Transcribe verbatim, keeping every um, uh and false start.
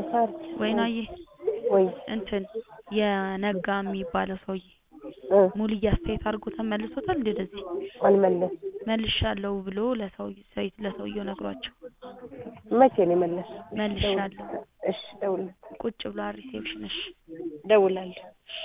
ወይናዬ ወይ እንትን የነጋ የሚባለው ሰውዬ ሙልዬ አስተያየት አድርጎ ተመልሶታል እንደዚህ አልመለስ መልሻለሁ ብሎ ለሰው ለሰውየው ነግሯቸው መቼ ነው መለስ መልሻለሁ እሺ ደውል ቁጭ ብሎ ሪሴፕሽን እሺ ደውላለሁ